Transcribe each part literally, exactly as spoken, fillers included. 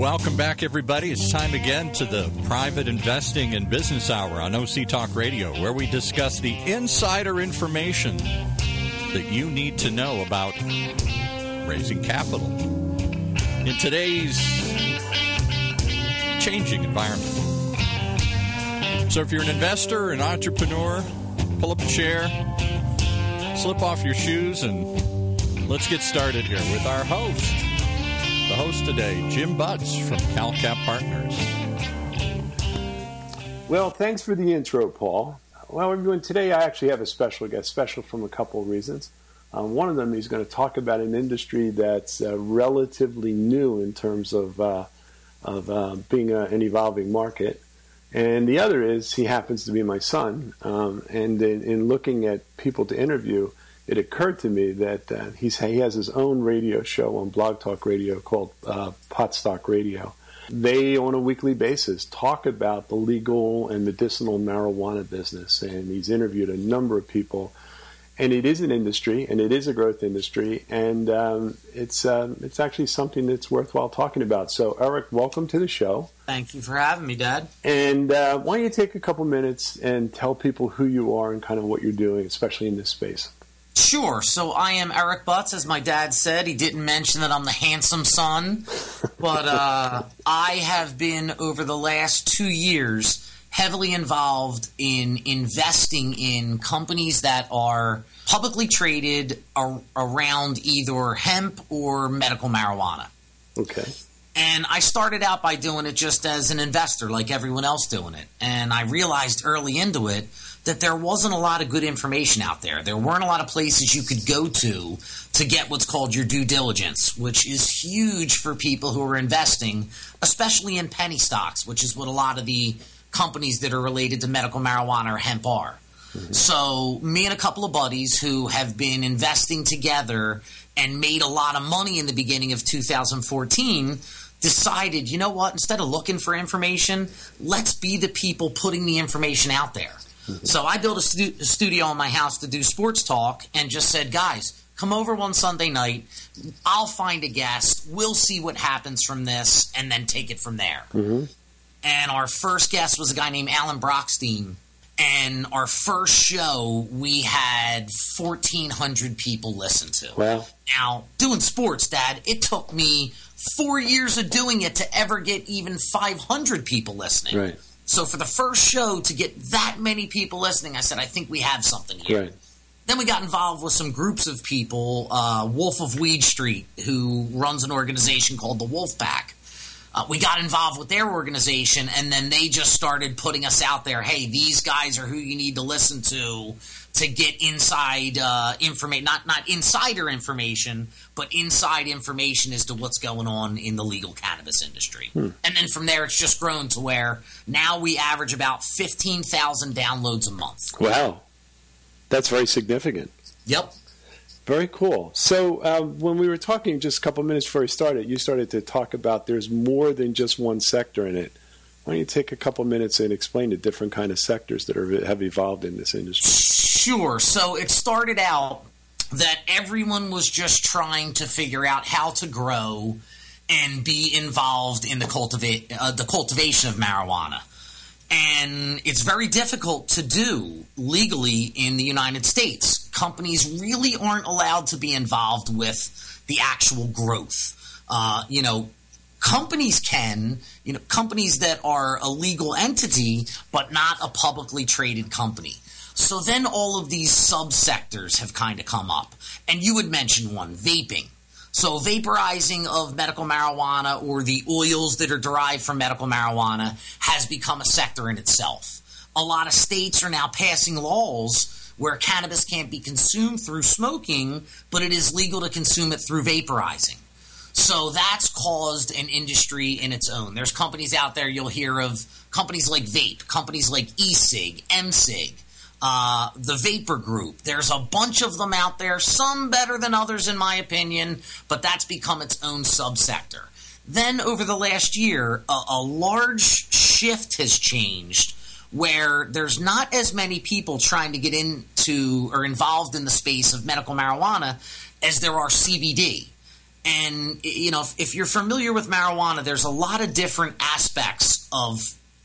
Welcome back, everybody. It's time again to the Private Investing and Business Hour on O C Talk Radio, where we discuss the insider information that you need to know about raising capital in today's changing environment. So if you're an investor, an entrepreneur, pull up a chair, slip off your shoes, and let's get started here with our host. The host today, Jim Butts from CalCap Partners. Well, thanks for the intro, Paul. Well, everyone, today I actually have a special guest, special from a couple of reasons. Um, one of them, he's going to talk about an industry that's uh, relatively new in terms of uh, of uh, being a, an evolving market. And the other is, he happens to be my son. Um, and in, in looking at people to interview, it occurred to me that uh, he's, he has his own radio show on Blog Talk Radio called uh, Potstock Radio. They, on a weekly basis, talk about the legal and medicinal marijuana business, and he's interviewed a number of people. And it is an industry, and it is a growth industry, and um, it's um, it's actually something that's worthwhile talking about. So, Eric, welcome to the show. Thank you for having me, Dad. And uh, why don't you take a couple minutes and tell people who you are and kind of what you're doing, especially in this space. Sure. So I am Eric Butts, as my dad said. He didn't mention that I'm the handsome son, but uh, I have been, over the last two years, heavily involved in investing in companies that are publicly traded ar- around either hemp or medical marijuana. Okay. And I started out by doing it just as an investor, like everyone else doing it. And I realized early into it that there wasn't a lot of good information out there. There weren't a lot of places you could go to to get what's called your due diligence, which is huge for people who are investing, especially in penny stocks, which is what a lot of the companies that are related to medical marijuana or hemp are. Mm-hmm. So me and a couple of buddies who have been investing together and made a lot of money in the beginning of two thousand fourteen decided, you know what, instead of looking for information, let's be the people putting the information out there. Mm-hmm. So I built a, stu- a studio in my house to do sports talk and just said, guys, come over one Sunday night. I'll find a guest. We'll see what happens from this and then take it from there. Mm-hmm. And our first guest was a guy named Alan Brockstein. And our first show, we had fourteen hundred people listen to. Wow. Now, doing sports, Dad, it took me four years of doing it to ever get even five hundred people listening. Right. So for the first show to get that many people listening, I said, I think we have something here. Right. Then we got involved with some groups of people, uh, Wolf of Weed Street, who runs an organization called the Wolf Pack. Uh, we got involved with their organization, and then they just started putting us out there. Hey, these guys are who you need to listen to to get inside uh, information, not not insider information, but inside information as to what's going on in the legal cannabis industry. Hmm. And then from there, it's just grown to where now we average about fifteen thousand downloads a month. Wow. That's very significant. Yep. Very cool. So uh, when we were talking just a couple minutes before we started, you started to talk about there's more than just one sector in it. Why don't you take a couple minutes and explain the different kind of sectors that are, have evolved in this industry? Sure. So it started out that everyone was just trying to figure out how to grow and be involved in the, cultiva- uh, the cultivation of marijuana. And it's very difficult to do legally in the United States. Companies really aren't allowed to be involved with the actual growth. Uh, you know, companies can, you know, companies that are a legal entity but not a publicly traded company. So then all of these subsectors have kind of come up. And you had mentioned one, vaping. So vaporizing of medical marijuana or the oils that are derived from medical marijuana has become a sector in itself. A lot of states are now passing laws where cannabis can't be consumed through smoking, but it is legal to consume it through vaporizing. So that's caused an industry in its own. There's companies out there you'll hear of, companies like Vape, companies like E-Cig, M-Cig. Uh, the Vapor Group. There's a bunch of them out there, some better than others in my opinion, but that's become its own subsector. Then over the last year, a, a large shift has changed where there's not as many people trying to get into or involved in the space of medical marijuana as there are C B D. And, you know, if, if you're familiar with marijuana, there's a lot of different aspects of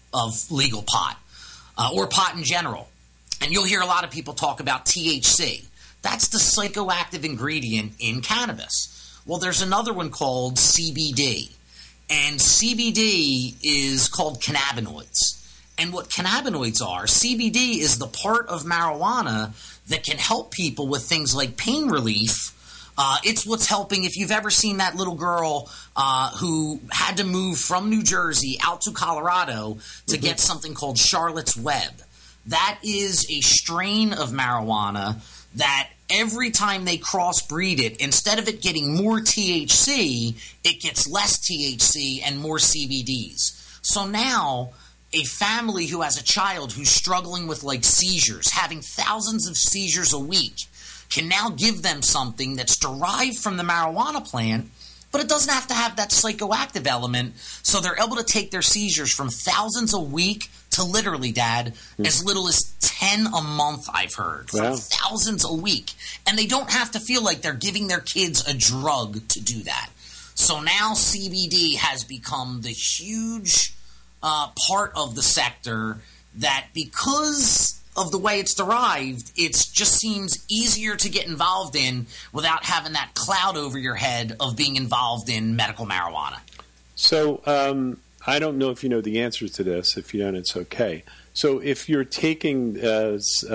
of legal pot uh, or pot in general. And you'll hear a lot of people talk about T H C. That's the psychoactive ingredient in cannabis. Well, there's another one called C B D. And C B D is called cannabinoids. And what cannabinoids are, C B D is the part of marijuana that can help people with things like pain relief. Uh, it's what's helping. If you've ever seen that little girl uh, who had to move from New Jersey out to Colorado to mm-hmm. get something called Charlotte's Web, that is a strain of marijuana that every time they crossbreed it, instead of it getting more T H C, it gets less T H C and more C B Ds. So now a family who has a child who's struggling with like seizures, having thousands of seizures a week, can now give them something that's derived from the marijuana plant, but it doesn't have to have that psychoactive element. So they're able to take their seizures from thousands a week to literally, Dad, mm. as little as ten a month, I've heard. Wow. From thousands a week. And they don't have to feel like they're giving their kids a drug to do that. So now C B D has become the huge uh, part of the sector that, because of the way it's derived, it just seems easier to get involved in without having that cloud over your head of being involved in medical marijuana. So um, I don't know if you know the answer to this. If you don't, it's okay. So if you're taking uh,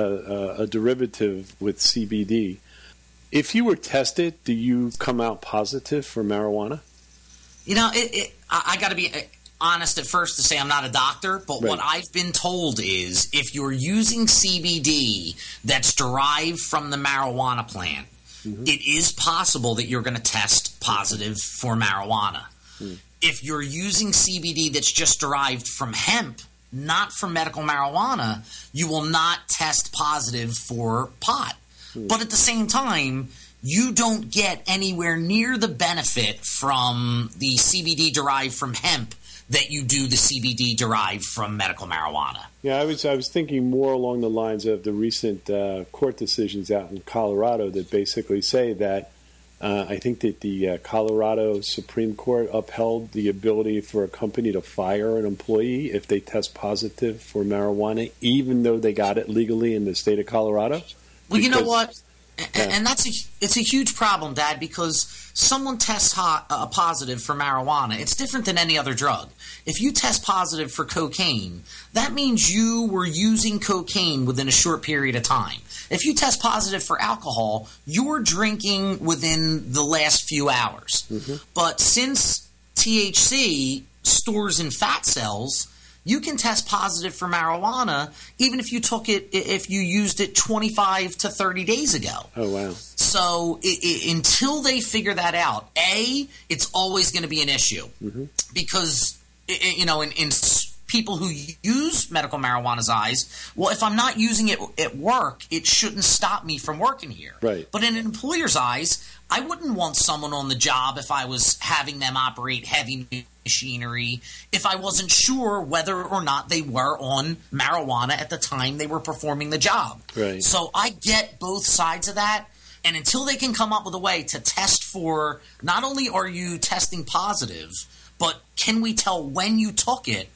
a, a derivative with C B D, if you were tested, do you come out positive for marijuana? You know, it, it, I, I got to be honest at first to say I'm not a doctor, but right. what I've been told is if you're using C B D that's derived from the marijuana plant, mm-hmm. it is possible that you're going to test positive for marijuana. Mm. If you're using C B D that's just derived from hemp, not from medical marijuana, you will not test positive for pot. Mm. But at the same time, you don't get anywhere near the benefit from the C B D derived from hemp that you do the C B D derived from medical marijuana. Yeah, I was I was thinking more along the lines of the recent uh, court decisions out in Colorado that basically say that uh, I think that the uh, Colorado Supreme Court upheld the ability for a company to fire an employee if they test positive for marijuana, even though they got it legally in the state of Colorado. Well, because, you know what? And, yeah. and that's a, it's a huge problem, Dad, because someone tests hot, uh, positive for marijuana. It's different than any other drug. If you test positive for cocaine, that means you were using cocaine within a short period of time. If you test positive for alcohol, you're drinking within the last few hours. Mm-hmm. But since T H C stores in fat cells, you can test positive for marijuana even if you took it, if you used it twenty-five to thirty days ago. Oh, wow. So it, it, until they figure that out, A, it's always going to be an issue. Mm-hmm. Because, it, you know, in, in people who use medical marijuana's eyes, well, if I'm not using it at work, it shouldn't stop me from working here. Right. But in an employer's eyes, I wouldn't want someone on the job if I was having them operate heavy machinery if I wasn't sure whether or not they were on marijuana at the time they were performing the job. Right. So I get both sides of that, and until they can come up with a way to test for not only are you testing positive, but can we tell when you took it,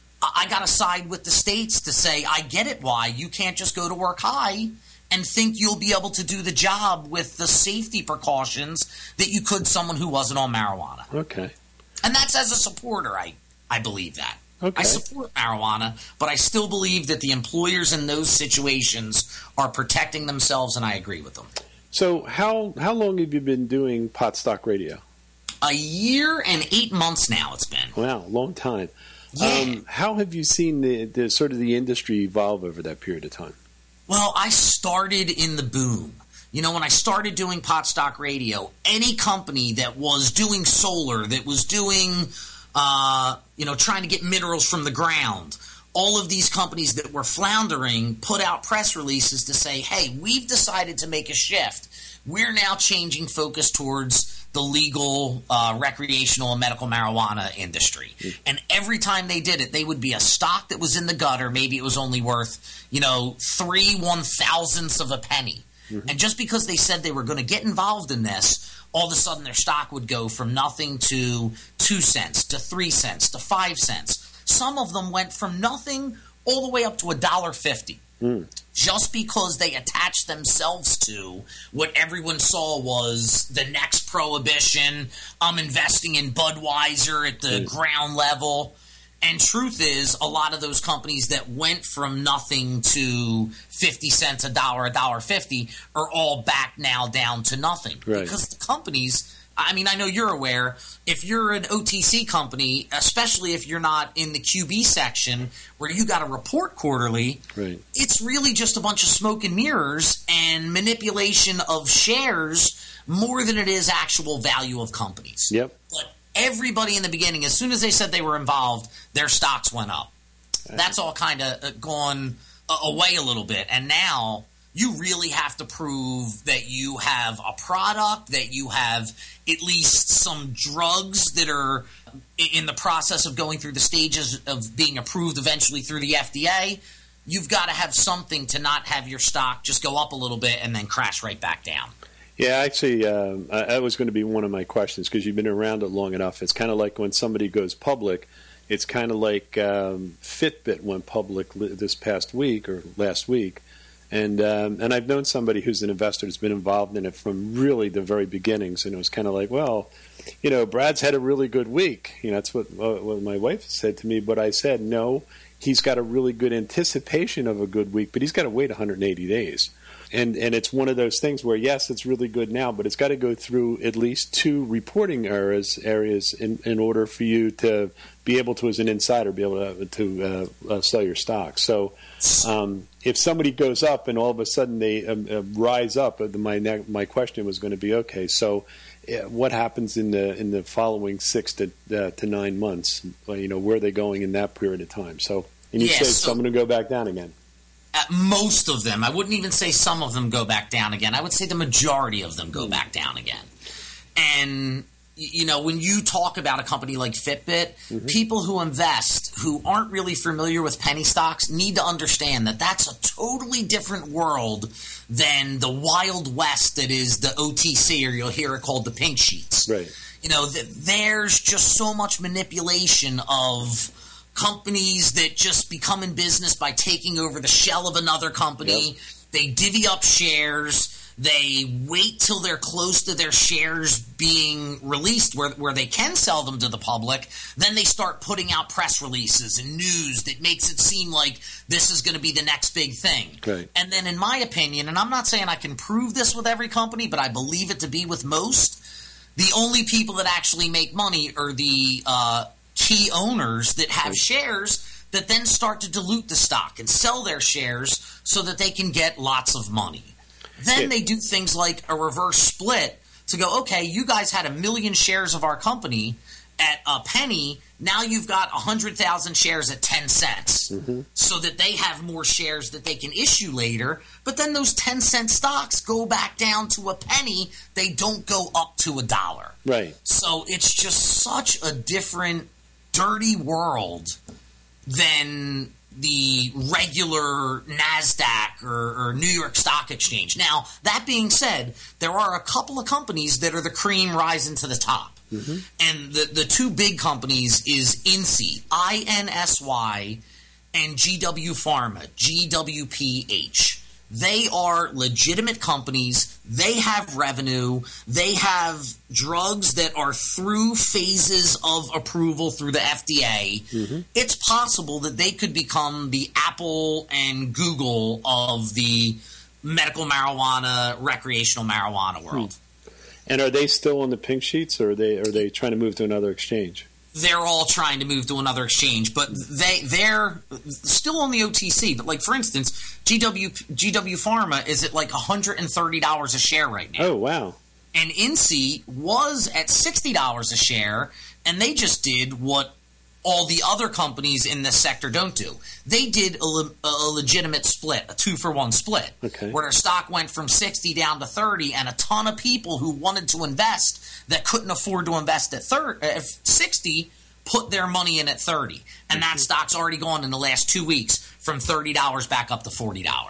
I got to side with the states to say I get it why you can't just go to work high and think you'll be able to do the job with the safety precautions that you could someone who wasn't on marijuana. Okay. And that's as a supporter, I, I believe that. Okay. I support marijuana, but I still believe that the employers in those situations are protecting themselves, and I agree with them. So how how long have you been doing Pot Stock Radio? A year and eight months now it's been. Wow, long time. Yeah. Um, how have you seen the, the sort of the industry evolve over that period of time? Well, I started in the boom. You know, when I started doing Pot Stock Radio, any company that was doing solar, that was doing, uh, you know, trying to get minerals from the ground, all of these companies that were floundering put out press releases to say, hey, we've decided to make a shift. We're now changing focus towards the legal, uh, recreational, and medical marijuana industry. Mm-hmm. And every time they did it, they would be a stock that was in the gutter. Maybe it was only worth, you know, three one-thousandths of a penny. Mm-hmm. And just because they said they were going to get involved in this, all of a sudden their stock would go from nothing to two cents, to three cents, to five cents. Some of them went from nothing all the way up to a dollar fifty. Mm. Just because they attached themselves to what everyone saw was the next prohibition. I'm investing in Budweiser at the mm. ground level. And truth is, a lot of those companies that went from nothing to fifty cents, a dollar, a dollar fifty are all back now down to nothing. Right. Because the companies, I mean, I know you're aware, if you're an O T C company, especially if you're not in the Q B section where you got to report quarterly, right. it's really just a bunch of smoke and mirrors and manipulation of shares more than it is actual value of companies. Yep. But everybody in the beginning, as soon as they said they were involved, their stocks went up. That's all kind of gone away a little bit. And now you really have to prove that you have a product, that you have at least some drugs that are in the process of going through the stages of being approved eventually through the F D A. You've got to have something to not have your stock just go up a little bit and then crash right back down. Yeah, actually, uh, that was going to be one of my questions because you've been around it long enough. It's kind of like when somebody goes public. It's kind of like um, Fitbit went public this past week or last week. And um, and I've known somebody who's an investor that's been involved in it from really the very beginnings. And it was kind of like, well, you know, Brad's had a really good week. You know, that's what, uh, what my wife said to me. But I said, no, he's got a really good anticipation of a good week, but he's got to wait one hundred eighty days. And and it's one of those things where, yes, it's really good now, but it's got to go through at least two reporting areas areas in, in order for you to be able to, as an insider, be able to, to uh, uh, sell your stock. So um, if somebody goes up and all of a sudden they um, uh, rise up, uh, my my question was going to be, okay, so uh, what happens in the in the following six to uh, to nine months? Well, you know, where are they going in that period of time? So and you yeah, say so- some of them go back down again. Uh, most of them. I wouldn't even say some of them go back down again. I would say the majority of them go back down again. And, you know, when you talk about a company like Fitbit, mm-hmm. people who invest who aren't really familiar with penny stocks need to understand that that's a totally different world than the Wild West that is the O T C, or you'll hear it called the pink sheets. Right. You know, th- there's just so much manipulation of companies that just become in business by taking over the shell of another company. Yep. They divvy up shares. They wait till they're close to their shares being released where, where they can sell them to the public. Then they start putting out press releases and news that makes it seem like this is going to be the next big thing. Okay. And then in my opinion, and I'm not saying I can prove this with every company, but I believe it to be with most, the only people that actually make money are the uh, key owners that have shares that then start to dilute the stock and sell their shares so that they can get lots of money. Then yeah. they do things like a reverse split to go, okay, you guys had a million shares of our company at a penny. Now you've got one hundred thousand shares at ten cents mm-hmm. so that they have more shares that they can issue later. But then those ten cent stocks go back down to a penny. They don't go up to a dollar. Right. So it's just such a different, dirty world than the regular NASDAQ or, or New York Stock Exchange. Now, that being said, there are a couple of companies that are the cream rising to the top. Mm-hmm. And the, the two big companies is I N S Y, I N S Y, and G W Pharma, G W P H. They are legitimate companies. They have revenue. They have drugs that are through phases of approval through the F D A. Mm-hmm. It's possible that they could become the Apple and Google of the medical marijuana, recreational marijuana world. Hmm. And are they still on the pink sheets, or are they are they trying to move to another exchange? They're all trying to move to another exchange, but they they're still on the O T C. But like for instance, G W G W Pharma is at like one hundred thirty dollars a share right now. Oh wow! And I N S Y was at sixty dollars a share, and they just did what all the other companies in this sector don't do. They did a, le- a legitimate split, a two for one split, okay. where their stock went from sixty down to thirty, and a ton of people who wanted to invest that couldn't afford to invest at thirty, uh, sixty put their money in at thirty. And that stock's already gone in the last two weeks from thirty dollars back up to forty dollars.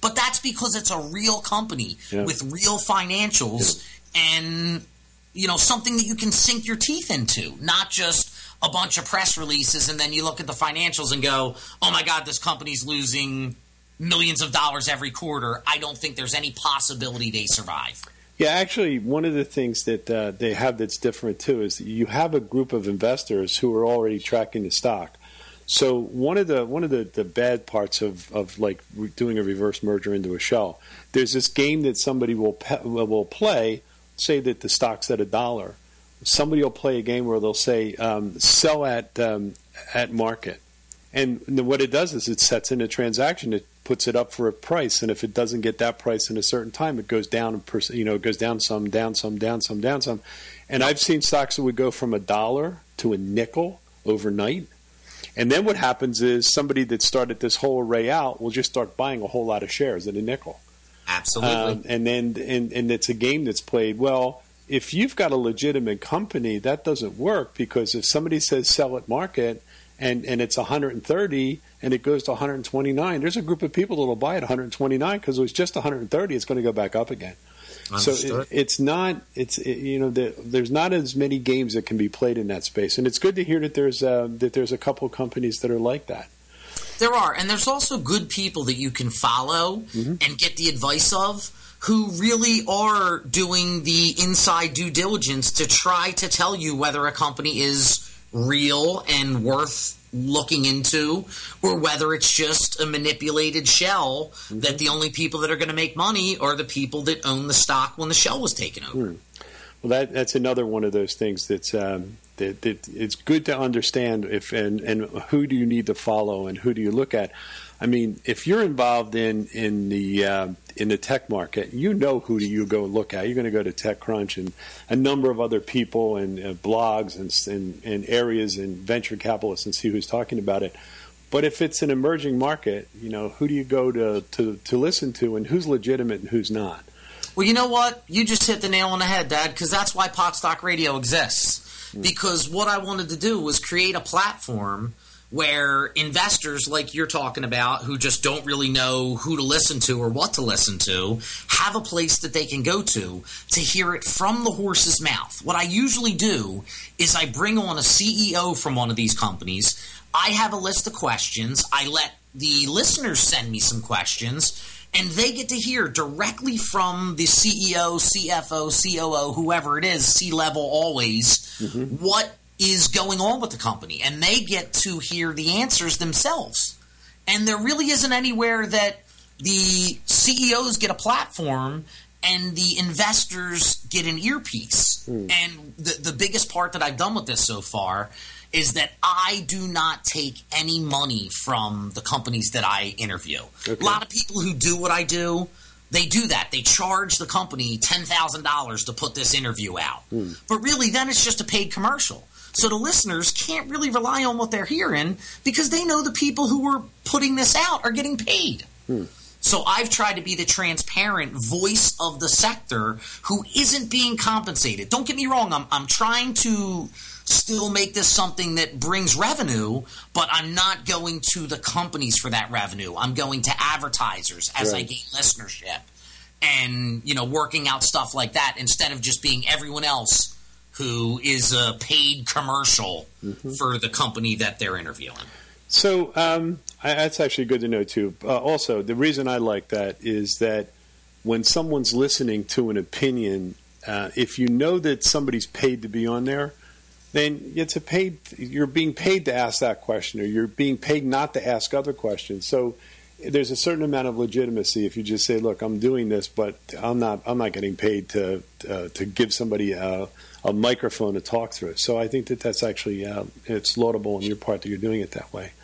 But that's because it's a real company yeah. with real financials yeah. and, you know, something that you can sink your teeth into, not just a bunch of press releases and then you look at the financials and go, oh, my God, this company's losing millions of dollars every quarter. I don't think there's any possibility they survive. Yeah, actually, one of the things that uh, they have that's different, too, is that you have a group of investors who are already tracking the stock. So one of the one of the, the bad parts of, of like doing a reverse merger into a shell, there's this game that somebody will pe- will play, say that the stock's at a dollar. Somebody will play a game where they'll say, um, sell at um, at market. And what it does is it sets in a transaction. It puts it up for a price, and if it doesn't get that price in a certain time, it goes down. You know, it goes down some, down some, down some, down some. And I've seen stocks that would go from a dollar to a nickel overnight. And then what happens is somebody that started this whole array out will just start buying a whole lot of shares at a nickel. Absolutely. Um, and then and, and it's a game that's played well. If you've got a legitimate company, that doesn't work, because if somebody says sell at market, and, and it's one hundred thirty and it goes to one hundred twenty-nine, there's a group of people that will buy it one hundred twenty-nine because it was just one hundred thirty. It's going to go back up again. Understood. So it, it's not, it's it, you know, the, there's not as many games that can be played in that space, and it's good to hear that there's uh, that there's a couple of companies that are like that. There are, and there's also good people that you can follow mm-hmm. and get the advice of, who really are doing the inside due diligence to try to tell you whether a company is real and worth looking into, or whether it's just a manipulated shell mm-hmm. that the only people that are going to make money are the people that own the stock when the shell was taken over. Mm. Well, that, that's another one of those things that's um, that, that it's good to understand if and, and who do you need to follow and who do you look at. I mean, if you're involved in in the uh, in the tech market, you know who do you go look at. You're going to go to TechCrunch and a number of other people and uh, blogs and, and and areas and venture capitalists and see who's talking about it. But if it's an emerging market, you know, who do you go to to, to listen to, and who's legitimate and who's not? Well, you know what? You just hit the nail on the head, Dad, because that's why Potstock Radio exists. Mm. Because what I wanted to do was create a platform where investors like you're talking about, who just don't really know who to listen to or what to listen to, have a place that they can go to to hear it from the horse's mouth. What I usually do is I bring on a C E O from one of these companies. I have a list of questions. I let the listeners send me some questions, and they get to hear directly from the C E O, C F O, C O O, whoever it is, C-level always, mm-hmm. what is going on with the company, and they get to hear the answers themselves. And there really isn't anywhere that the C E Os get a platform and the investors get an earpiece. Mm. And the, the biggest part that I've done with this so far is that I do not take any money from the companies that I interview. Okay. A lot of people who do what I do, they do that. They charge the company ten thousand dollars to put this interview out. Mm. But really, then it's just a paid commercial. So the listeners can't really rely on what they're hearing because they know the people who are putting this out are getting paid. Hmm. So I've tried to be the transparent voice of the sector who isn't being compensated. Don't get me wrong. I'm, I'm trying to still make this something that brings revenue, but I'm not going to the companies for that revenue. I'm going to advertisers as right. I gain listenership and, you know, working out stuff like that instead of just being everyone else who is a paid commercial mm-hmm. for the company that they're interviewing. So um, I, that's actually good to know, too. Uh, also, the reason I like that is that when someone's listening to an opinion, uh, if you know that somebody's paid to be on there, then it's a paid. You're being paid to ask that question, or you're being paid not to ask other questions. So there's a certain amount of legitimacy if you just say, "Look, I'm doing this, but I'm not. I'm not getting paid to uh, to give somebody a, a microphone to talk through." So I think that that's actually uh, it's laudable on your part that you're doing it that way.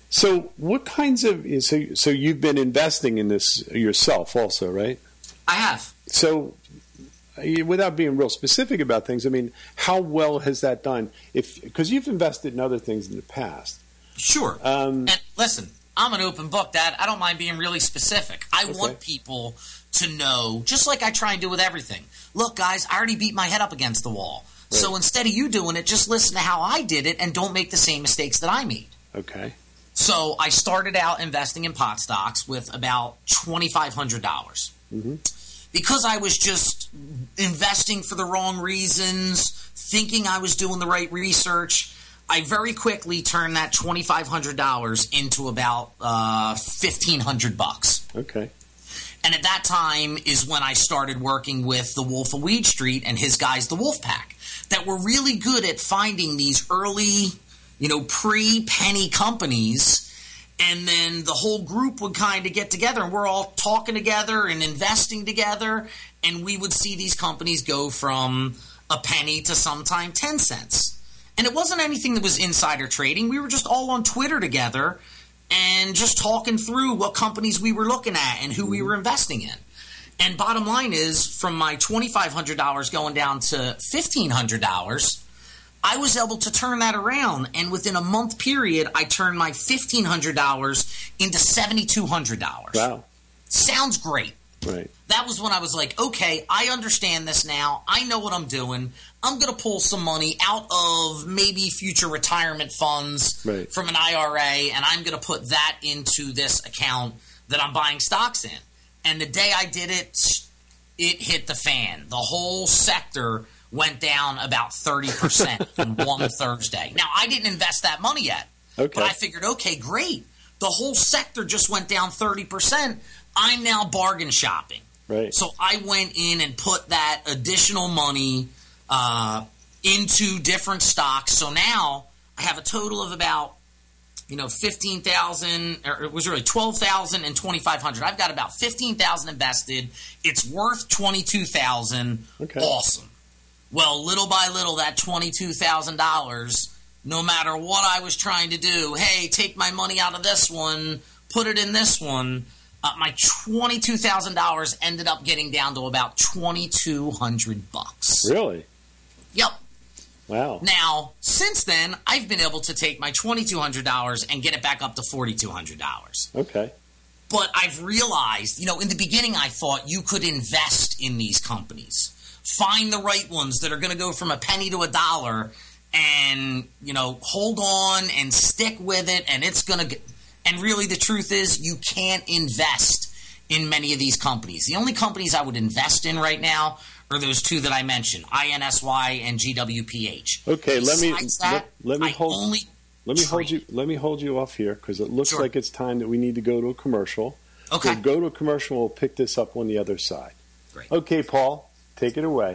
So what kinds of so so you've been investing in this yourself also, right? I have. So without being real specific about things, I mean, how well has that done? If because you've invested in other things in the past. Sure. Um, and listen, I'm an open book, Dad. I don't mind being really specific. I okay. want people to know, just like I try and do with everything. Look, guys, I already beat my head up against the wall. Right. So instead of you doing it, just listen to how I did it and don't make the same mistakes that I made. Okay. So I started out investing in pot stocks with about twenty-five hundred dollars. Mm-hmm. Because I was just investing for the wrong reasons, thinking I was doing the right research, I very quickly turned that twenty-five hundred dollars into about uh, fifteen hundred bucks. Okay. And at that time is when I started working with the Wolf of Weed Street and his guys, the Wolf Pack, that were really good at finding these early, you know, pre-penny companies. And then the whole group would kind of get together, and we're all talking together and investing together, and we would see these companies go from a penny to sometime ten cents. And it wasn't anything that was insider trading. We were just all on Twitter together and just talking through what companies we were looking at and who we were investing in. And bottom line is, from my twenty-five hundred dollars going down to fifteen hundred dollars, I was able to turn that around, and within a month period, I turned my fifteen hundred dollars into seven thousand two hundred dollars. Wow. Sounds great. Right. That was when I was like, okay, I understand this now. I know what I'm doing. I'm going to pull some money out of maybe future retirement funds right. from an I R A, and I'm going to put that into this account that I'm buying stocks in. And the day I did it, it hit the fan. The whole sector went down about thirty percent in one Thursday. Now, I didn't invest that money yet. Okay. But I figured, okay, great. The whole sector just went down thirty percent. I'm now bargain shopping. Right. So I went in and put that additional money uh, into different stocks. So now I have a total of about, you know, fifteen thousand, or it was really twelve thousand and twenty-five hundred. I've got about fifteen thousand invested. It's worth twenty-two thousand. Okay. Awesome. Well, little by little, that twenty-two thousand dollars, no matter what I was trying to do, hey, take my money out of this one, put it in this one, uh, my twenty-two thousand dollars ended up getting down to about twenty-two hundred bucks. Really? Yep. Wow. Now, since then, I've been able to take my twenty-two hundred dollars and get it back up to forty-two hundred dollars. Okay. But I've realized, you know, in the beginning I thought you could invest in these companies. Find the right ones that are going to go from a penny to a dollar and, you know, hold on and stick with it, and it's going to get – and really the truth is you can't invest in many of these companies. The only companies I would invest in right now are those two that I mentioned, I N S Y and G W P H. Okay, let me Besides that, let, let me I hold only let me trade. hold you let me hold you off here because it looks Sure. like it's time that we need to go to a commercial. Okay. We'll go to a commercial. We'll pick this up on the other side. Great. Okay, Paul, take it away.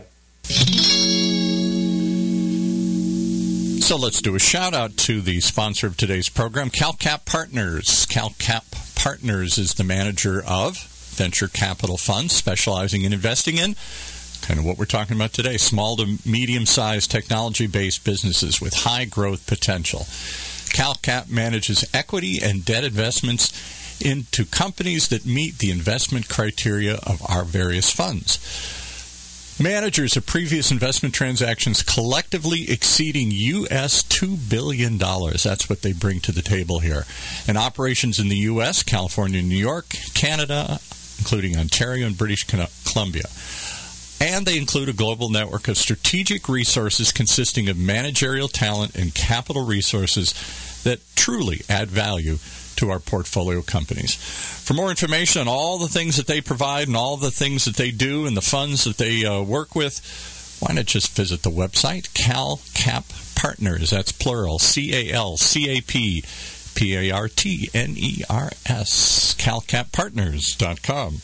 So let's do a shout out to the sponsor of today's program, CalCap Partners. CalCap Partners is the manager of venture capital funds specializing in investing in kind of what we're talking about today, small to medium-sized technology-based businesses with high growth potential. CalCap manages equity and debt investments into companies that meet the investment criteria of our various funds. Managers of previous investment transactions collectively exceeding U S two billion dollars. That's what they bring to the table here. And operations in the U S, California, New York, Canada, including Ontario and British Columbia. And they include a global network of strategic resources consisting of managerial talent and capital resources that truly add value to our portfolio companies. For more information on all the things that they provide and all the things that they do and the funds that they uh, work with, why not just visit the website, CalCap Partners. That's plural, C A L C A P P A R T N E R S, cal cap partners dot com.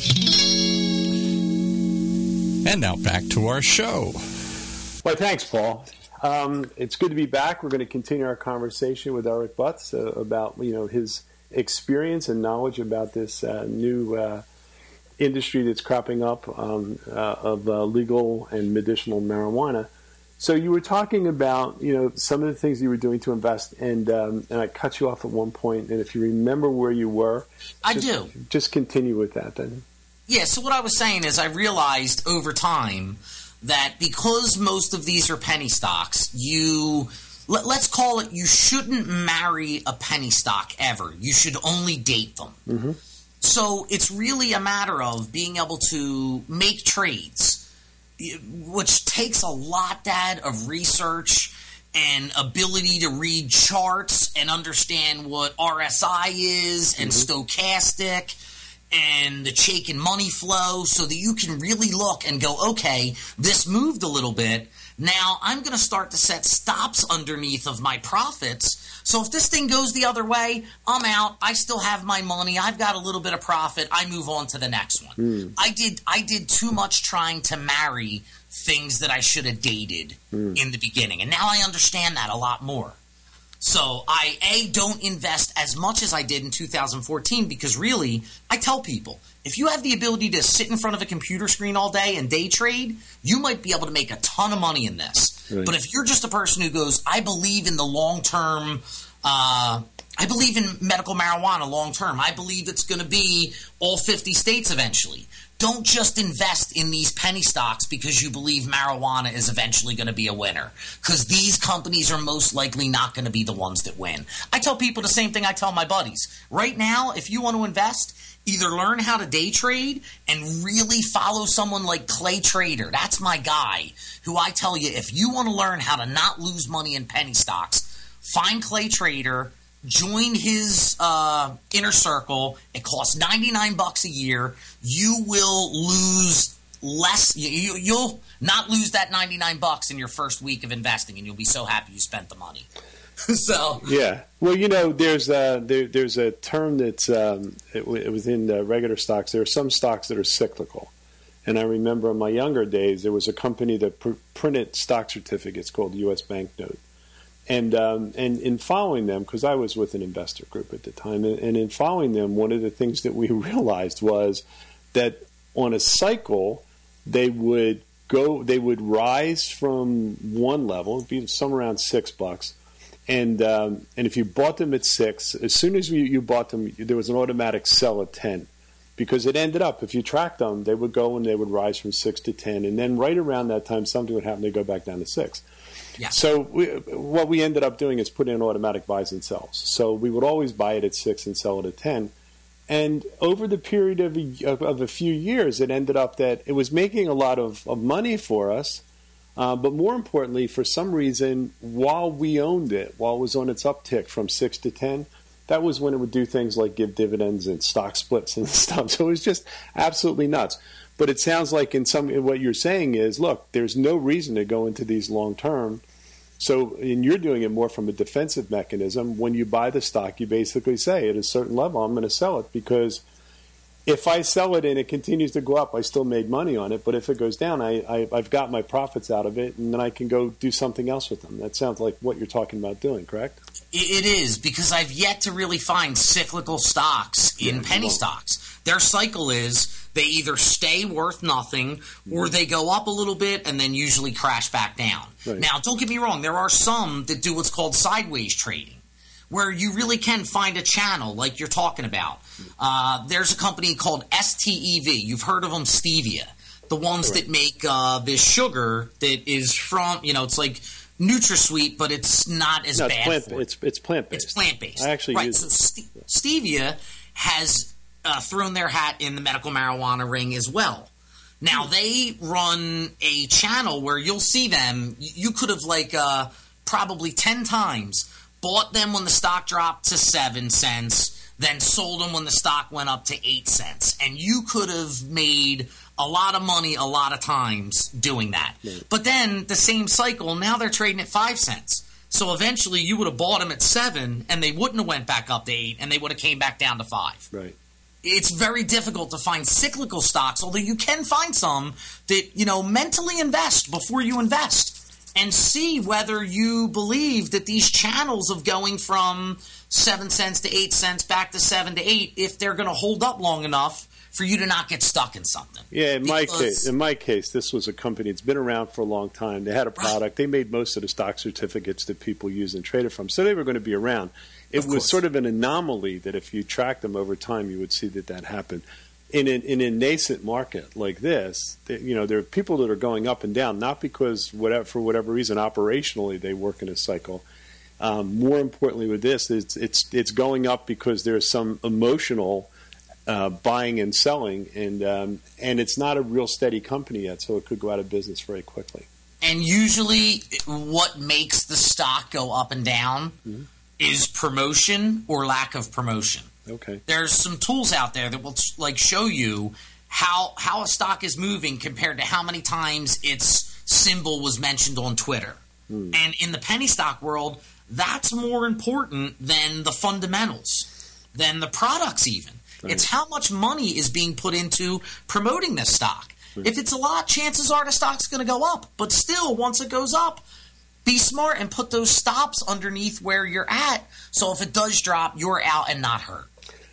And now back to our show. Well, thanks, Paul. Um, it's good to be back. We're going to continue our conversation with Eric Butts uh, about you know his experience and knowledge about this uh, new uh, industry that's cropping up um, uh, of uh, legal and medicinal marijuana. So you were talking about you know some of the things you were doing to invest, and um, and I cut you off at one point. And if you remember where you were, I just, do. Just continue with that then. Yeah. So what I was saying is I realized over time that because most of these are penny stocks, you let, let's call it you shouldn't marry a penny stock ever. You should only date them. Mm-hmm. So it's really a matter of being able to make trades, which takes a lot, Dad, of research and ability to read charts and understand what R S I is and mm-hmm. stochastic and the Chaikin money flow so that you can really look and go, okay, this moved a little bit. Now I'm going to start to set stops underneath of my profits. So if this thing goes the other way, I'm out. I still have my money. I've got a little bit of profit. I move on to the next one. Mm. I did I did too much trying to marry things that I should have dated mm. in the beginning. And now I understand that a lot more. So I, A, don't invest as much as I did in two thousand fourteen because really, I tell people, if you have the ability to sit in front of a computer screen all day and day trade, you might be able to make a ton of money in this. Right. But if you're just a person who goes, I believe in the long-term uh, I believe in medical marijuana long-term. I believe it's going to be all fifty states eventually. Don't just invest in these penny stocks because you believe marijuana is eventually going to be a winner, because these companies are most likely not going to be the ones that win. I tell people the same thing I tell my buddies. Right now, if you want to invest, either learn how to day trade and really follow someone like Clay Trader. That's my guy, who I tell you, if you want to learn how to not lose money in penny stocks, find Clay Trader. Join his uh, inner circle. It costs ninety-nine bucks a year. You will lose less. You, you, you'll not lose that ninety-nine bucks in your first week of investing, and you'll be so happy you spent the money. So yeah, well, you know, there's a, there, there's a term that's um, it, it was in uh, regular stocks. There are some stocks that are cyclical, and I remember in my younger days there was a company that pr- printed stock certificates called U S Banknote. And um, and in following them, because I was with an investor group at the time, and, and in following them, one of the things that we realized was that on a cycle, they would go, they would rise from one level, it'd be somewhere around six bucks, and um, and if you bought them at six, as soon as you, you bought them, there was an automatic sell at ten, because it ended up, if you tracked them, they would go and they would rise from six to ten, and then right around that time, something would happen, they go back down to six. Yeah. So we, what we ended up doing is put in automatic buys and sells. So we would always buy it at six and sell it at ten. And over the period of a, of, of a few years, it ended up that it was making a lot of, of money for us. Uh, but more importantly, for some reason, while we owned it, while it was on its uptick from six to ten, that was when it would do things like give dividends and stock splits and stuff. So it was just absolutely nuts. But it sounds like in some what you're saying is, look, there's no reason to go into these long term. So, and you're doing it more from a defensive mechanism. When you buy the stock, you basically say at a certain level, I'm going to sell it, because if I sell it and it continues to go up, I still made money on it. But if it goes down, I, I, I've got my profits out of it, and then I can go do something else with them. That sounds like what you're talking about doing, correct? It is, because I've yet to really find cyclical stocks in yeah, penny stocks. Their cycle is they either stay worth nothing or they go up a little bit and then usually crash back down. Right. Now, don't get me wrong. There are some that do what's called sideways trading, where you really can find a channel like you're talking about. Uh, there's a company called S T E V. You've heard of them, Stevia. The ones right. that make uh, this sugar that is from, you know, it's like NutraSweet, but it's not as no, bad it's plant, for it. It's, it's plant-based. It's plant-based. I actually right. use so it. St- Stevia has uh, thrown their hat in the medical marijuana ring as well. Now, they run a channel where you'll see them. You could have, like, uh, probably ten times bought them when the stock dropped to seven cents, then sold them when the stock went up to eight cents. And you could have made a lot of money a lot of times doing that. Right. But then the same cycle, now they're trading at five cents. So eventually you would have bought them at seven, and they wouldn't have went back up to eight, and they would have came back down to five. Right. It's very difficult to find cyclical stocks, although you can find some that, you know, mentally invest before you invest and see whether you believe that these channels of going from seven cents to eight cents back to seven to eight, if they're going to hold up long enough for you to not get stuck in something. Yeah, in because, my case, in my case, this was a company that's been around for a long time. They had a product. Right. They made most of the stock certificates that people use and traded from, so they were going to be around. It of was course. sort of an anomaly that if you tracked them over time, you would see that that happened. In, an, in a nascent market like this, you know, there are people that are going up and down, not because whatever, for whatever reason, operationally they work in a cycle. Um, more importantly with this, it's, it's, it's going up because there's some emotional uh, buying and selling, and, um, and it's not a real steady company yet, so it could go out of business very quickly. And usually what makes the stock go up and down mm-hmm. is promotion or lack of promotion. Okay. There's some tools out there that will like show you how how a stock is moving compared to how many times its symbol was mentioned on Twitter. Mm. And in the penny stock world, that's more important than the fundamentals, than the products even. Right. It's how much money is being put into promoting this stock. Right. If it's a lot, chances are the stock's going to go up. But still, once it goes up, be smart and put those stops underneath where you're at. So if it does drop, you're out and not hurt.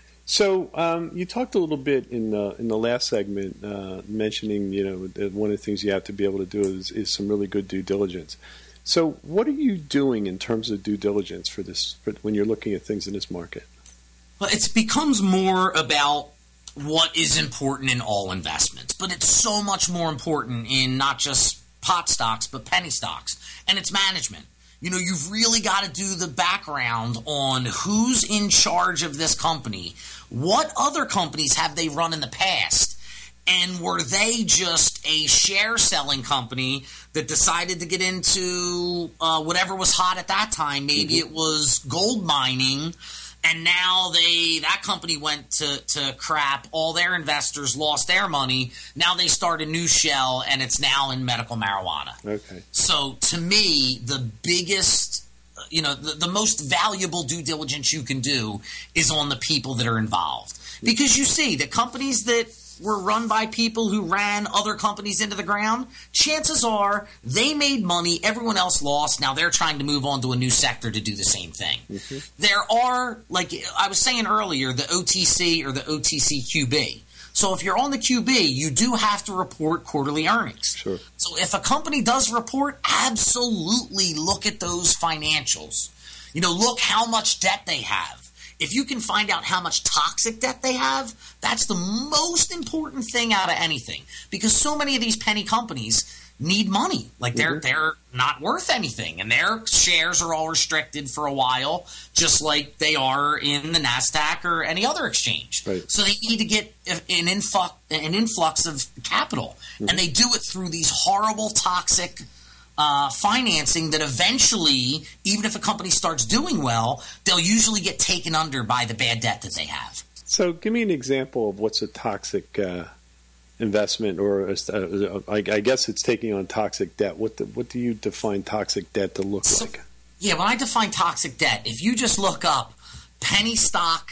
So um, you talked a little bit in the in the last segment, uh, mentioning you know that one of the things you have to be able to do is, is some really good due diligence. So what are you doing in terms of due diligence for this for when you're looking at things in this market? Well, it becomes more about what is important in all investments, but it's so much more important in not just pot stocks but penny stocks, and it's management. You know, you've really got to do the background on who's in charge of this company. What other companies have they run in the past? And were they just a share-selling company that decided to get into uh, whatever was hot at that time? Maybe mm-hmm. it was gold mining, and now they that company went to, to crap. All their investors lost their money. Now they start a new shell, and it's now in medical marijuana. Okay. So to me, the biggest, you know, the, the most valuable due diligence you can do is on the people that are involved. Because you see, the companies that were run by people who ran other companies into the ground, chances are they made money, everyone else lost. Now they're trying to move on to a new sector to do the same thing. Mm-hmm. There are, like I was saying earlier, the O T C or the O T C Q B. So if you're on the Q B, you do have to report quarterly earnings. Sure. So if a company does report, absolutely look at those financials. You know, look how much debt they have. If you can find out how much toxic debt they have, that's the most important thing out of anything. Because so many of these penny companies need money. Like they're mm-hmm. they're not worth anything. And their shares are all restricted for a while, just like they are in the NASDAQ or any other exchange. Right. So they need to get an influx, an influx of capital. Mm-hmm. And they do it through these horrible, toxic Uh, financing that eventually, even if a company starts doing well, they'll usually get taken under by the bad debt that they have. So give me an example of what's a toxic uh, investment, or a, uh, I, I guess it's taking on toxic debt. What the, what do you define toxic debt to look so, like? Yeah, when I define toxic debt, if you just look up penny stock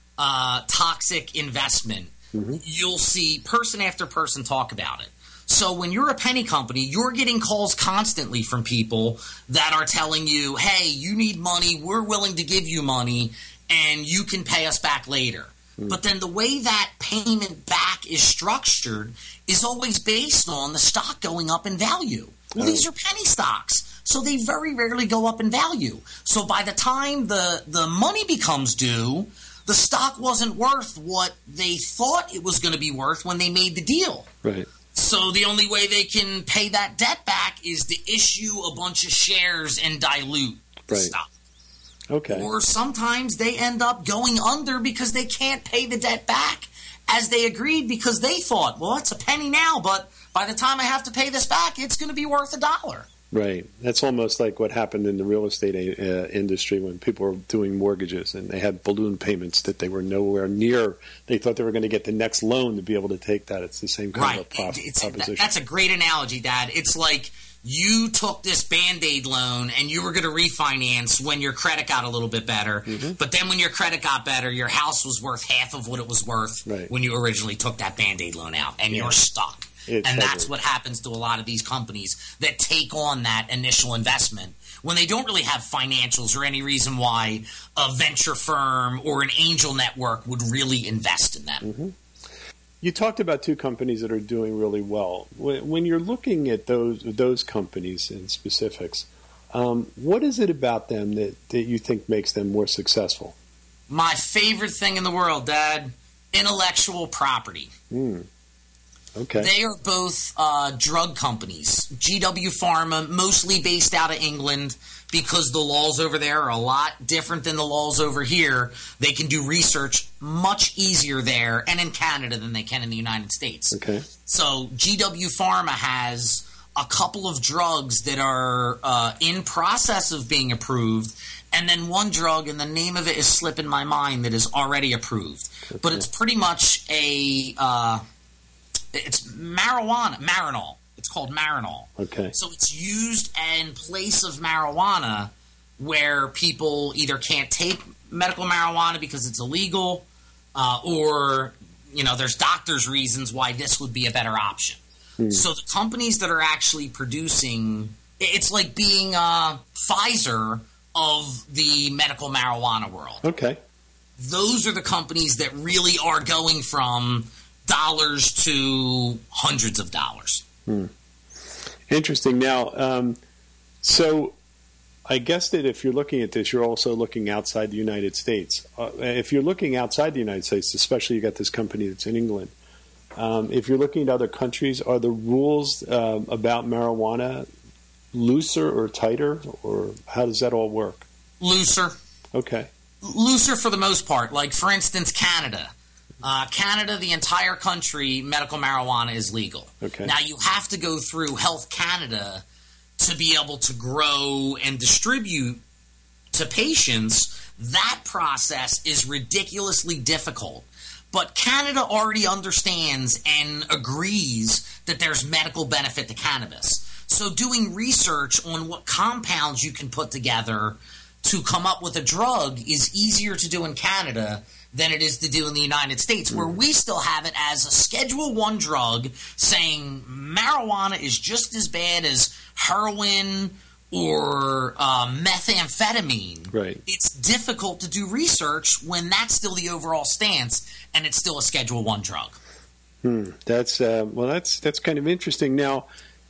uh, toxic investment, mm-hmm. you'll see person after person talk about it. So when you're a penny company, you're getting calls constantly from people that are telling you, hey, you need money, we're willing to give you money, and you can pay us back later. Mm. But then the way that payment back is structured is always based on the stock going up in value. Well, oh. These are penny stocks, so they very rarely go up in value. So by the time the, the money becomes due, the stock wasn't worth what they thought it was going to be worth when they made the deal. Right. So the only way they can pay that debt back is to issue a bunch of shares and dilute the right. stock. Okay. Or sometimes they end up going under because they can't pay the debt back as they agreed, because they thought, well, it's a penny now, but by the time I have to pay this back, it's going to be worth a dollar. Right. That's almost like what happened in the real estate uh, industry when people were doing mortgages and they had balloon payments that they were nowhere near. They thought they were going to get the next loan to be able to take that. It's the same kind right. of a prof- it's, proposition. That's a great analogy, Dad. It's like you took this Band-Aid loan and you were going to refinance when your credit got a little bit better. Mm-hmm. But then when your credit got better, your house was worth half of what it was worth right. when you originally took that Band-Aid loan out, and yeah. you're stuck. It's and heavy. That's what happens to a lot of these companies that take on that initial investment when they don't really have financials or any reason why a venture firm or an angel network would really invest in them. Mm-hmm. You talked about two companies that are doing really well. When you're looking at those those companies in specifics, um, what is it about them that, that you think makes them more successful? My favorite thing in the world, Dad, intellectual property. Mm. Okay. They are both uh, drug companies. G W Pharma, mostly based out of England, because the laws over there are a lot different than the laws over here. They can do research much easier there and in Canada than they can in the United States. Okay. So G W Pharma has a couple of drugs that are uh, in process of being approved, and then one drug, and the name of it is slipping my mind, that is already approved. Okay. But it's pretty much a uh, it's marijuana, Marinol. It's called Marinol. Okay. So it's used in place of marijuana, where people either can't take medical marijuana because it's illegal, uh, or you know, there's doctors' reasons why this would be a better option. Hmm. So the companies that are actually producing, it's like being uh, Pfizer of the medical marijuana world. Okay. Those are the companies that really are going from dollars to hundreds of dollars. Hmm. Interesting. Now, um, so I guess that if you're looking at this, you're also looking outside the United States. Uh, if you're looking outside the United States, especially you got this company that's in England, um, if you're looking at other countries, are the rules um, about marijuana looser or tighter, or how does that all work? Looser. Okay. Looser for the most part. Like, for instance, Canada. Uh, Canada, the entire country, medical marijuana is legal. Okay. Now, you have to go through Health Canada to be able to grow and distribute to patients. That process is ridiculously difficult. But Canada already understands and agrees that there's medical benefit to cannabis. So doing research on what compounds you can put together to come up with a drug is easier to do in Canada than it is to do in the United States, where we still have it as a Schedule One drug, saying marijuana is just as bad as heroin or uh, methamphetamine. Right. It's difficult to do research when that's still the overall stance, and it's still a Schedule One drug. Hmm. That's uh, well. That's that's kind of interesting. Now,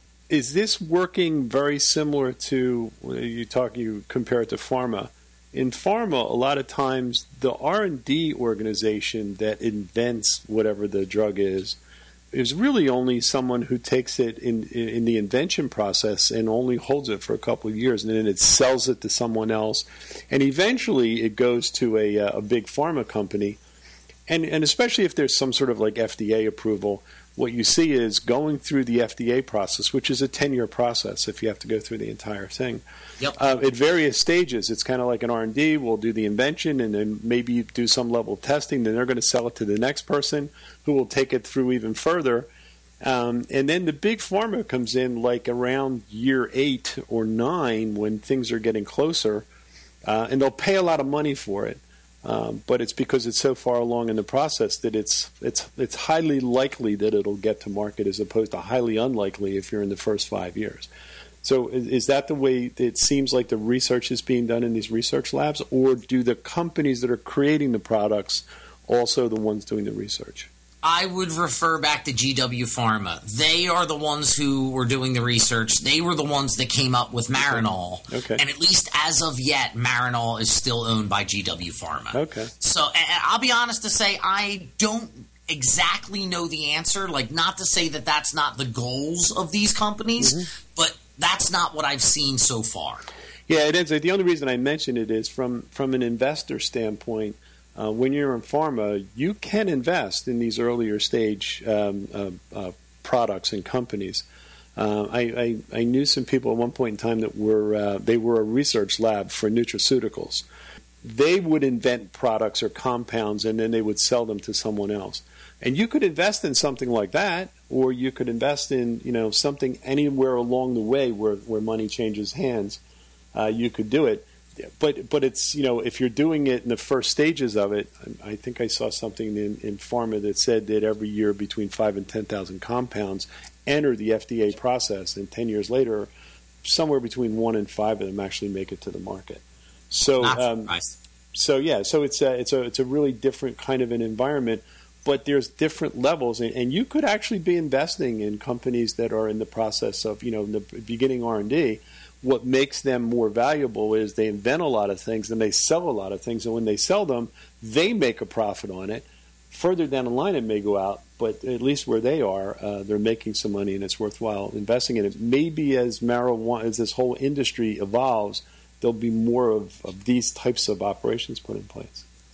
is this working very similar to you talk? You compare it to pharma. In pharma, a lot of times the R and D organization that invents whatever the drug is is really only someone who takes it in in the invention process and only holds it for a couple of years, and then it sells it to someone else, and eventually it goes to a a big pharma company, and and especially if there's some sort of like F D A approval, what you see is going through the F D A process, which is a ten-year process if you have to go through the entire thing. Yep. Uh, at various stages, it's kind of like an R and D. We'll do the invention and then maybe do some level of testing. Then they're going to sell it to the next person who will take it through even further. Um, and then the big pharma comes in like around year eight or nine when things are getting closer, uh, and they'll pay a lot of money for it. Um, but it's because it's so far along in the process that it's it's it's highly likely that it'll get to market, as opposed to highly unlikely if you're in the first five years. So is, is that the way it seems like the research is being done in these research labs, or do the companies that are creating the products also the ones doing the research? I would refer back to G W Pharma. They are the ones who were doing the research. They were the ones that came up with Marinol. Okay. And at least as of yet, Marinol is still owned by G W Pharma. Okay. So and I'll be honest to say I don't exactly know the answer. Like, not to say that that's not the goals of these companies, mm-hmm. but that's not what I've seen so far. Yeah, it is. The only reason I mention it is from, from an investor standpoint. Uh, when you're in pharma, you can invest in these earlier stage um, uh, uh, products and companies. Uh, I, I, I knew some people at one point in time that were uh, they were a research lab for nutraceuticals. They would invent products or compounds, and then they would sell them to someone else. And you could invest in something like that, or you could invest in you know something anywhere along the way where, where money changes hands. Uh, you could do it. But but it's, you know, if you're doing it in the first stages of it, I think I saw something in, in pharma that said that every year between five and ten thousand compounds enter the F D A process, and ten years later, somewhere between one and five of them actually make it to the market. So um, so yeah, so it's a, it's a it's a really different kind of an environment, but there's different levels, and, and you could actually be investing in companies that are in the process of, you know, in the beginning R and D. What makes them more valuable is they invent a lot of things and they sell a lot of things. And when they sell them, they make a profit on it. Further down the line, it may go out, but at least where they are, uh, they're making some money and it's worthwhile investing in it. Maybe as marijuana, as this whole industry evolves, there'll be more of, of these types of operations put in place.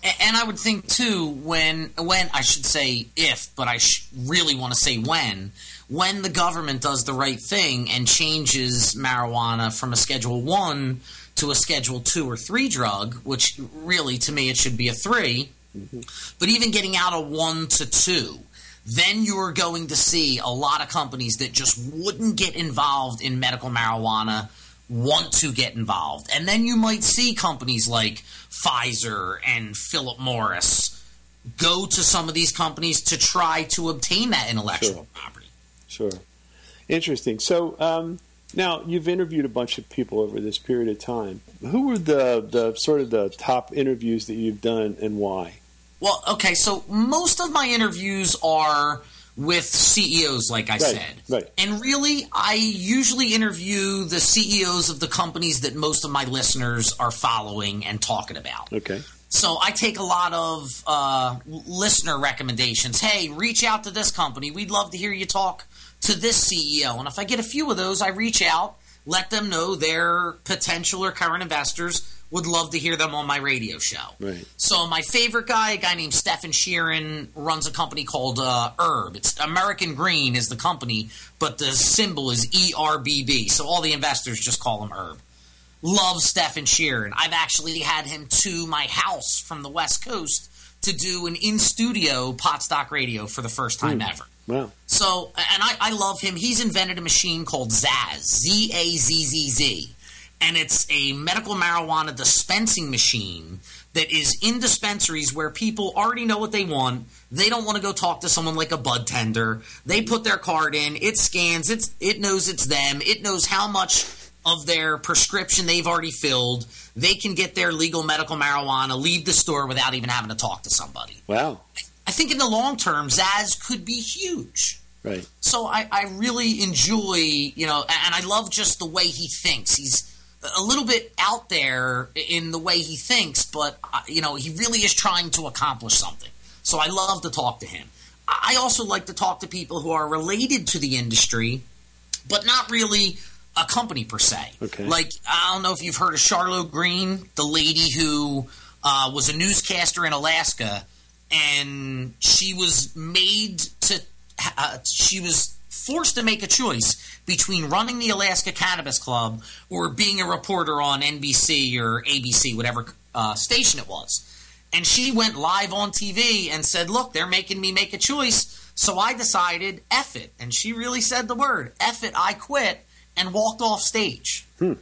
And I would think, too, when, when I should say if, but I sh- really want to say when, when the government does the right thing and changes marijuana from a Schedule one to a Schedule two or three drug, which really, to me, it should be a three, mm-hmm. but even getting out of one to two, then you're going to see a lot of companies that just wouldn't get involved in medical marijuana want to get involved. And then you might see companies like Pfizer and Philip Morris go to some of these companies to try to obtain that intellectual sure. property. Sure. Interesting. So um, now you've interviewed a bunch of people over this period of time. Who were the, the sort of the top interviews that you've done and why? Well, okay, so most of my interviews are with C E Os, like I right, said. Right. And really, I usually interview the C E Os of the companies that most of my listeners are following and talking about. Okay. So I take a lot of uh, listener recommendations. Hey, reach out to this company. We'd love to hear you talk to this C E O. And if I get a few of those, I reach out, let them know their potential or current investors would love to hear them on my radio show. Right. So my favorite guy, a guy named Stephen Sheeran, runs a company called uh, Herb. It's American Green is the company, but the symbol is E R B B. So all the investors just call him Herb. Love Stephen Sheeran. I've actually had him to my house from the West Coast to do an in-studio Potstock radio for the first time mm. ever. Wow. So, and I, I love him. He's invented a machine called Zazz, Z A Z Z Z. And it's a medical marijuana dispensing machine that is in dispensaries where people already know what they want. They don't want to go talk to someone like a bud tender. They put their card in. It scans. It's, it knows it's them. It knows how much of their prescription they've already filled. They can get their legal medical marijuana, leave the store without even having to talk to somebody. Wow. I think in the long term, Zazz could be huge. Right. So I, I really enjoy, you know, and I love just the way he thinks. He's a little bit out there in the way he thinks, but, uh, you know, he really is trying to accomplish something. So I love to talk to him. I also like to talk to people who are related to the industry, but not really a company per se. Okay. Like, I don't know if you've heard of Charlotte Green, the lady who uh, was a newscaster in Alaska, and she was made to uh, – she was forced to make a choice between running the Alaska Cannabis Club or being a reporter on N B C or A B C, whatever uh, station it was. And she went live on T V and said, look, they're making me make a choice, so I decided, F it. And she really said the word, F it, I quit, and walked off stage. Hmm.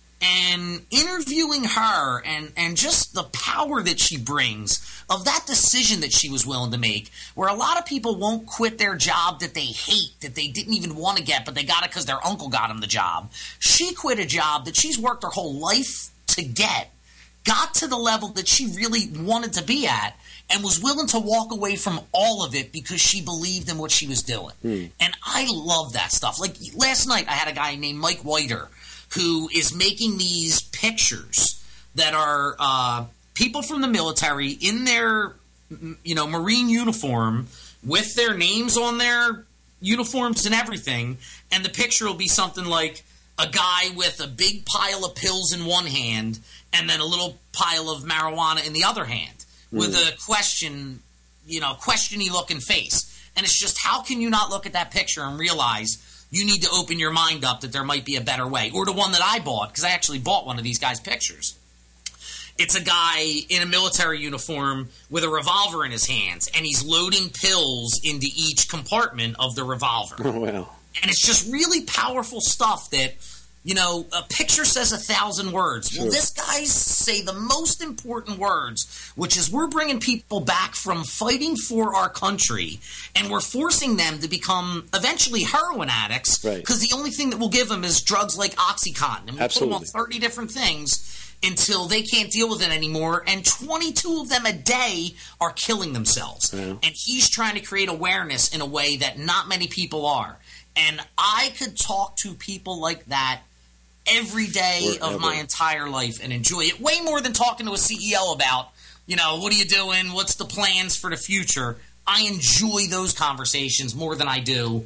And interviewing her and, and just the power that she brings of that decision that she was willing to make, where a lot of people won't quit their job that they hate, that they didn't even want to get, but they got it because their uncle got them the job. She quit a job that she's worked her whole life to get, got to the level that she really wanted to be at, and was willing to walk away from all of it because she believed in what she was doing. Hmm. And I love that stuff. Like last night, I had a guy named Mike Whiter who is making these pictures that are uh, people from the military in their, you know, Marine uniform with their names on their uniforms and everything, and the picture will be something like a guy with a big pile of pills in one hand and then a little pile of marijuana in the other hand mm. with a question, you know, questiony looking face. And it's just, how can you not look at that picture and realize you need to open your mind up that there might be a better way? Or the one that I bought, because I actually bought one of these guys' pictures. It's a guy in a military uniform with a revolver in his hands, and he's loading pills into each compartment of the revolver. Oh, wow. And it's just really powerful stuff that, you know, a picture says a thousand words. Sure. Well, this guy's say the most important words, which is we're bringing people back from fighting for our country, and we're forcing them to become eventually heroin addicts because right. the only thing that will give them is drugs like OxyContin. And we'll put them on thirty different things until they can't deal with it anymore, and twenty-two of them a day are killing themselves. Yeah. And he's trying to create awareness in a way that not many people are. And I could talk to people like that every day Forever. of my entire life and enjoy it way more than talking to a C E O about, you know, what are you doing? What's the plans for the future? I enjoy those conversations more than I do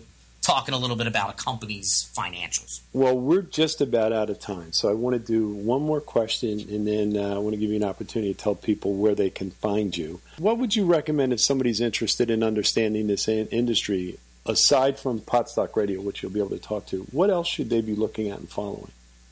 talking a little bit about a company's financials. Well, we're just about out of time, so I want to do one more question, and then uh, I want to give you an opportunity to tell people where they can find you. What would you recommend if somebody's interested in understanding this in- industry, aside from Potstock Radio, which you'll be able to talk to? What else should they be looking at and following?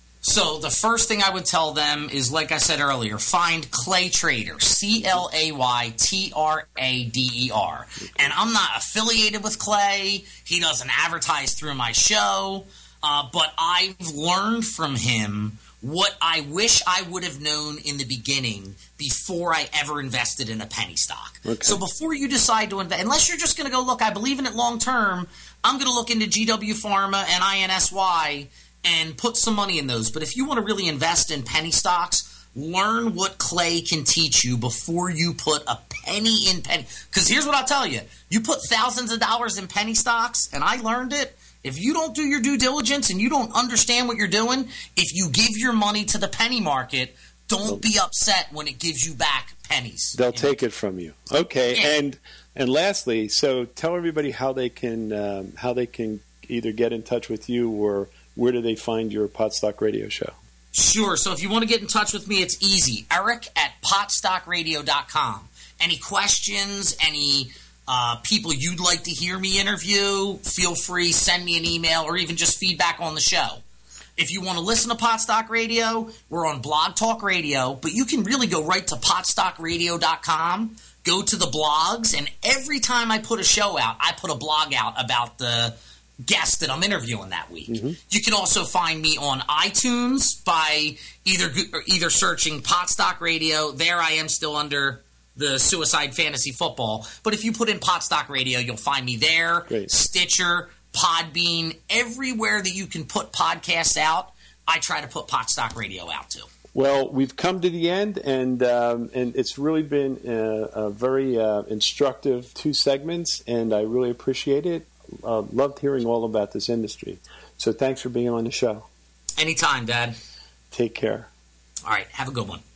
So the first thing I would tell them is, like I said earlier, find Clay Trader, C L A Y T R A D E R. And I'm not affiliated with Clay. He doesn't advertise through my show. Uh, but I've learned from him what I wish I would have known in the beginning before I ever invested in a penny stock. Okay. So before you decide to invest, unless you're just going to go, look, I believe in it long term, I'm going to look into G W Pharma and I N S Y and put some money in those. But if you want to really invest in penny stocks, learn what Clay can teach you before you put a penny in penny. Because here's what I'll tell you. You put thousands of dollars in penny stocks, and I learned it. If you don't do your due diligence and you don't understand what you're doing, if you give your money to the penny market, don't be upset when it gives you back pennies. They'll take it from you. Okay, yeah. and and lastly, so tell everybody how they can um, how they can either get in touch with you, or where do they find your Potstock Radio show? Sure. So if you want to get in touch with me, it's easy. Eric at potstock radio dot com. Any questions, any uh, people you'd like to hear me interview, feel free, send me an email, or even just feedback on the show. If you want to listen to Potstock Radio, we're on Blog Talk Radio, but you can really go right to potstock radio dot com, go to the blogs, and every time I put a show out, I put a blog out about the guest that I'm interviewing that week. Mm-hmm. You can also find me on iTunes by either either searching Potstock Radio. There I am still under the Suicide Fantasy Football. But if you put in Potstock Radio, you'll find me there. Great. Stitcher, Podbean, everywhere that you can put podcasts out, I try to put Potstock Radio out too. Well, we've come to the end, and um, and it's really been a, a very uh, instructive two segments, and I really appreciate it. Uh, loved hearing all about this industry. So thanks for being on the show. Anytime, Dad. Take care. All right. Have a good one.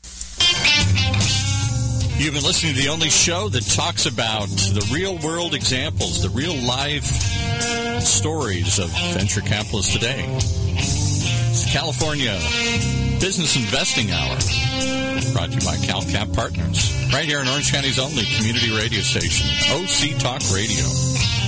You've been listening to the only show that talks about the real-world examples, the real live stories of venture capitalists today. It's the California Business Investing Hour, brought to you by CalCap Partners, right here in Orange County's only community radio station, O C Talk Radio.